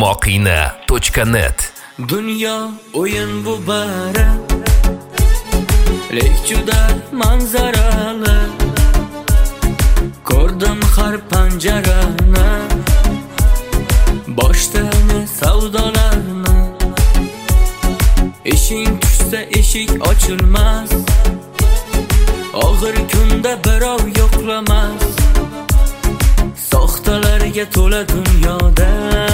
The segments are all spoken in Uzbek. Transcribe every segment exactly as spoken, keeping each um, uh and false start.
moqina точка net. Dunyo o'yin bu bari, lek juda manzarali. Ko'rdim har panjarani, boshdani savdolarni. Eshik tushsa eshik ochilmas, og'ir kunda birov yo'qlamas. Soxtalarga to'la dunyoda,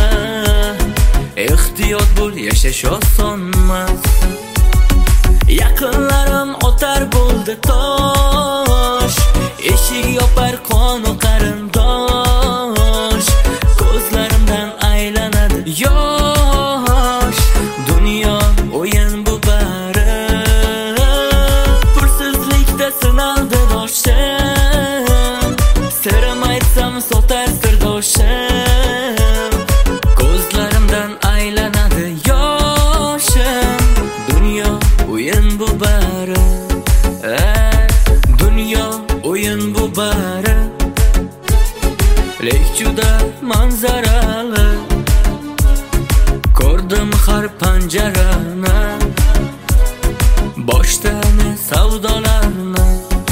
ehtiyot bo'l, yashash osonmas. Yaqinlarim otar bo'ldi tosh, eshik yopar qonu qarindosh. Ko'zlarimdan aylanadi yosh. Dunyo o'yin bu bari, pursizlikda sinaldi doshim. Sirim aytsam sotar sirdoshim. Ko'zlarimdan aylanadi yoshim. Dunyo o'yin bu bari, ey, dunyo o'yin bu bari, lek juda manzarali. Ko'rdim har panjarani, boshdani savdolarni.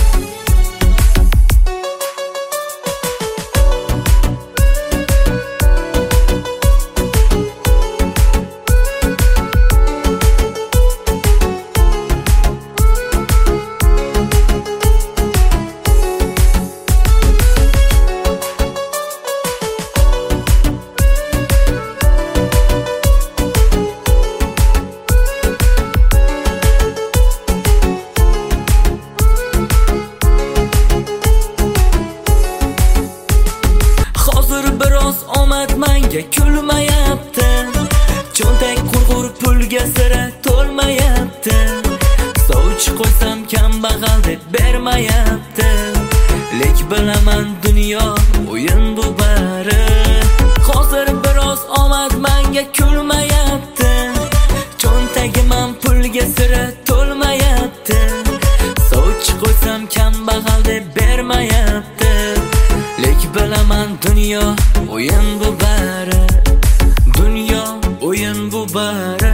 Omad menga kulmayapti, cho'ntak qurg'ur pulga sira to'lmayapti. Sovchi qo'ysam kambag'al deb bermayapti, lek bilaman dunyo o'yin bu bari. Hozir biroz omad menga kulmayapti, cho'ntagim ham pulga sira to'lmayapti. Sovchi qo'ysam kambag'al deb bermayapti, lek bilaman dunyo o'yin bu bari. Dunyo o'yin bu bari,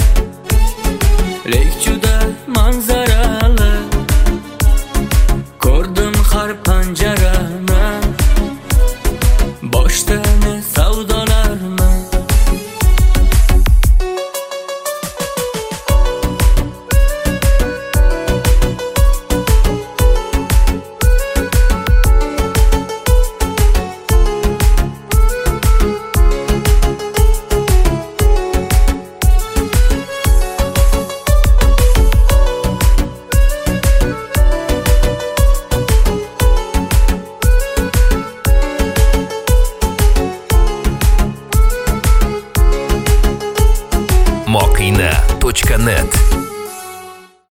lek juda manzarali. Ko'rdim har panjarani, boshdani savdolarni. moqina точка net